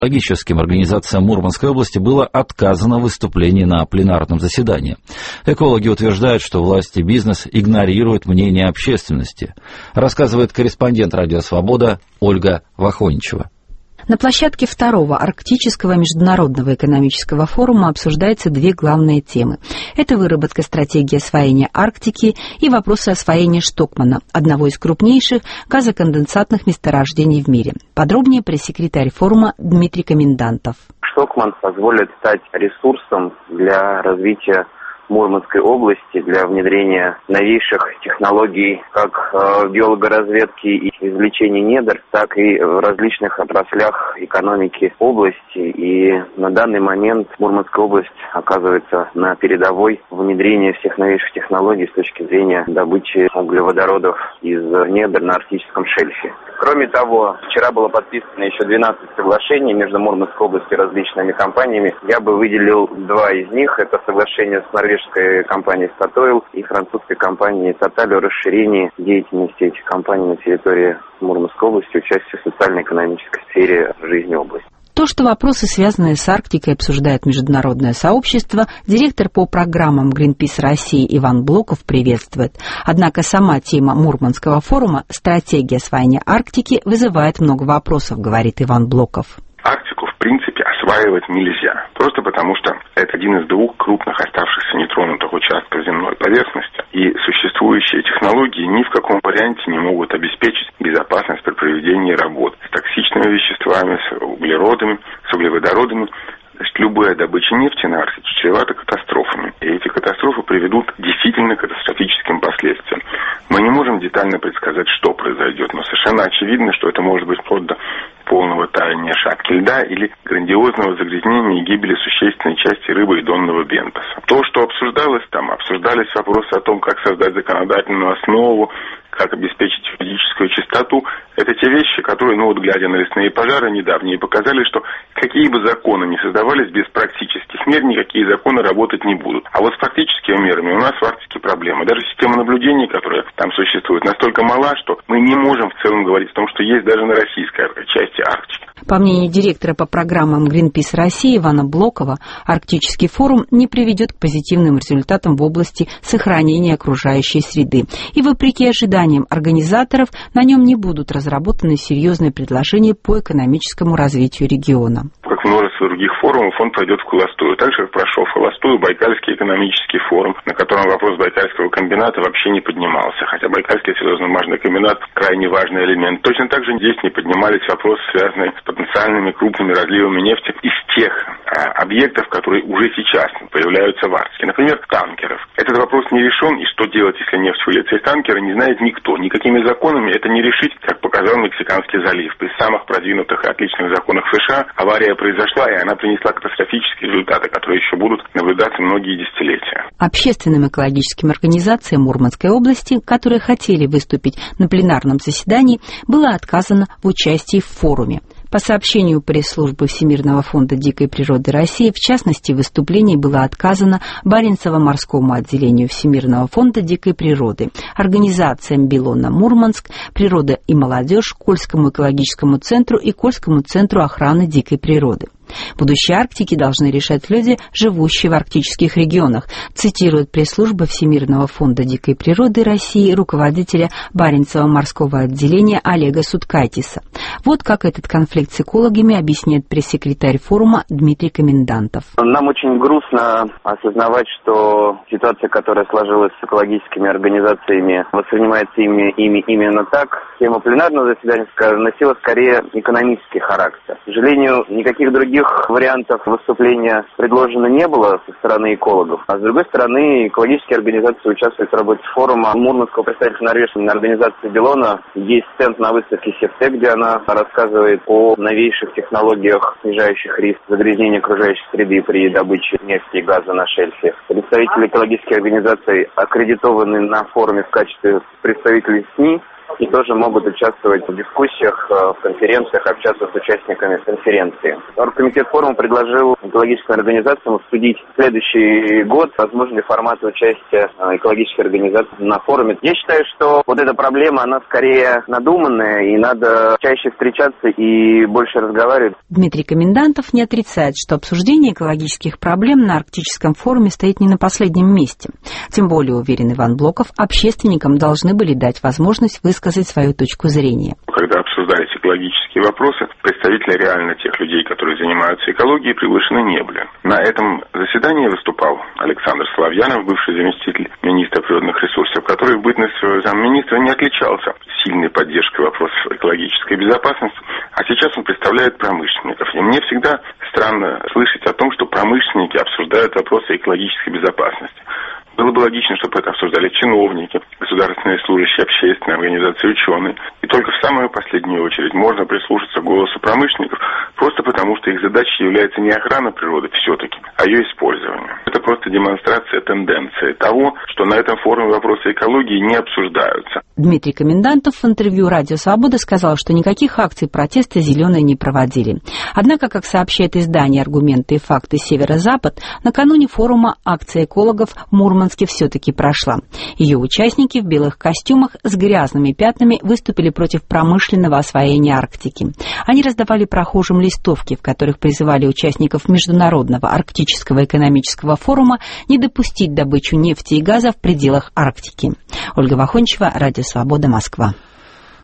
Экологическим организациям Мурманской области было отказано в выступлении на пленарном заседании. Экологи утверждают, что власти и бизнес игнорируют мнение общественности, рассказывает корреспондент «Радио Свобода» Ольга Вахоничева. На площадке второго Арктического международного экономического форума обсуждаются две главные темы. Это выработка стратегии освоения Арктики и вопросы освоения Штокмана, одного из крупнейших газоконденсатных месторождений в мире. Подробнее пресс-секретарь форума Дмитрий Комендантов. Штокман позволит стать ресурсом для развития Мурманской области, для внедрения новейших технологий как геологоразведки и извлечения недр, так и в различных отраслях экономики области. И на данный момент Мурманская область оказывается на передовой внедрения всех новейших технологий с точки зрения добычи углеводородов из недр на арктическом шельфе. Кроме того, вчера было подписано еще 12 соглашений между Мурманской областью и различными компаниями. Я бы выделил два из них. Это соглашение с норвежской компанией Statoil и французской компанией Total о расширении деятельности этих компаний на территории Мурманской области, участие в социально-экономической сфере жизни области. То, что вопросы, связанные с Арктикой, обсуждает международное сообщество, директор по программам Greenpeace России Иван Блоков приветствует. Однако сама тема Мурманского форума «Стратегия освоения Арктики» вызывает много вопросов, говорит Иван Блоков. Арктику, в принципе, осваивать нельзя. Просто потому, что это один из двух крупных оставшихся нетронутых участков земной поверхности. И существующие технологии ни в каком варианте не могут обеспечить безопасность при проведении работ с токсичными веществами, с углеродами, с углеводородами. Значит, любая добыча нефти на Арктике чревата катастрофами. И эти катастрофы приведут к действительно катастрофическим последствиям. Мы не можем детально предсказать, что произойдет, но совершенно очевидно, что это может быть вплоть до полного таяния шапки льда или грандиозного загрязнения и гибели существенной части рыбы и донного бентоса. То, что обсуждалось там, обсуждались вопросы о том, как создать законодательную основу, как обеспечить юридическую чистоту. Это те вещи, которые, глядя на лесные пожары недавние, показали, что какие бы законы ни создавались, без практических мер никакие законы работать не будут. А вот с практическими мерами у нас в Арктике проблема. Даже система наблюдений, которая там существует, настолько мала, что мы не можем в целом говорить о том, что есть даже на российской части Арктики. По мнению директора по программам Greenpeace России Ивана Блокова, Арктический форум не приведет к позитивным результатам в области сохранения окружающей среды. И вопреки ожиданиям организаторов, на нем не будут разработаны серьезные предложения по экономическому развитию региона. Как множество других форумов, он пройдет в холостую. Так же, как прошел в холостую Байкальский экономический форум, на котором вопрос Байкальского комбината вообще не поднимался. Хотя Байкальский серьезно-бумажный комбинат – крайне важный элемент. Точно так же здесь не поднимались вопросы, связанные с потенциальными крупными разливами нефти из тех объектов, которые уже сейчас появляются в Арктике. Например, танкеров. Этот вопрос не решен, и что делать, если нефть выльется из танкера, не знает никто. Никакими законами это не решить, как показал Мексиканский залив. При самых продвинутых и отличных законах США авария произошла, и она принесла катастрофические результаты, которые еще будут наблюдаться многие десятилетия. Общественным экологическим организациям Мурманской области, которые хотели выступить на пленарном заседании, было отказано в участии в форуме. По сообщению пресс-службы Всемирного фонда дикой природы России, в частности, в выступлении было отказано Баренцево-морскому отделению Всемирного фонда дикой природы, организациям Белона Мурманск, Природа и молодежь, Кольскому экологическому центру и Кольскому центру охраны дикой природы. Будущее Арктики должны решать люди, живущие в арктических регионах, цитирует пресс-служба Всемирного фонда дикой природы России руководителя Баренцево-морского отделения Олега Суткайтиса. Вот как этот конфликт с экологами объясняет пресс-секретарь форума Дмитрий Комендантов. Нам очень грустно осознавать, что ситуация, которая сложилась с экологическими организациями, воспринимается ими именно так. Тема пленарного заседания носила скорее экономический характер. К сожалению, никаких других вариантов выступления предложено не было со стороны экологов. А с другой стороны, экологические организации участвуют в работе форума Мурманского представителя норвежской организации Белона. Есть стенд на выставке Севтек, где она рассказывает о новейших технологиях, снижающих риск загрязнения окружающей среды при добыче нефти и газа на шельфе. Представители экологических организаций аккредитованы на форуме в качестве представителей СМИ. и тоже могут участвовать в дискуссиях, в конференциях, общаться с участниками конференции. Оргкомитет форума предложил экологическим организациям обсудить следующий год возможные форматы участия экологических организаций на форуме. Я считаю, что вот эта проблема, она скорее надуманная, и надо чаще встречаться и больше разговаривать. Дмитрий Комендантов не отрицает, что обсуждение экологических проблем на Арктическом форуме стоит не на последнем месте. Тем более, уверен Иван Блоков, общественникам должны были дать возможность высказать свою точку зрения. Когда обсуждались экологические вопросы, представители реально тех людей, которые занимаются экологией, приглашены не были. На этом заседании выступал Александр Соловьянов, бывший заместитель министра природных ресурсов, который в бытность своего замминистра не отличался сильной поддержкой вопросов экологической безопасности, а сейчас он представляет промышленников. И мне всегда странно слышать о том, что промышленники обсуждают вопросы экологической безопасности. Было бы логично, чтобы это обсуждали чиновники, государственные служащие, общественные организации, ученые. И только в самую последнюю очередь можно прислушаться к голосу промышленников, просто потому что их задачей является не охрана природы все-таки, а ее использование. Это просто демонстрация тенденции того, что на этом форуме вопросы экологии не обсуждаются. Дмитрий Комендантов в интервью «Радио Свобода» сказал, что никаких акций протеста «Зеленые» не проводили. Однако, как сообщает издание «Аргументы и факты Северо-Запад», накануне форума акция экологов в Мурманске все-таки прошла. Ее участники в белых костюмах с грязными пятнами выступили против промышленного освоения Арктики. Они раздавали прохожим листовки, в которых призывали участников Международного арктического экономического форума не допустить добычу нефти и газа в пределах Арктики. Ольга Вахончева, «Радио Свобода», Москва.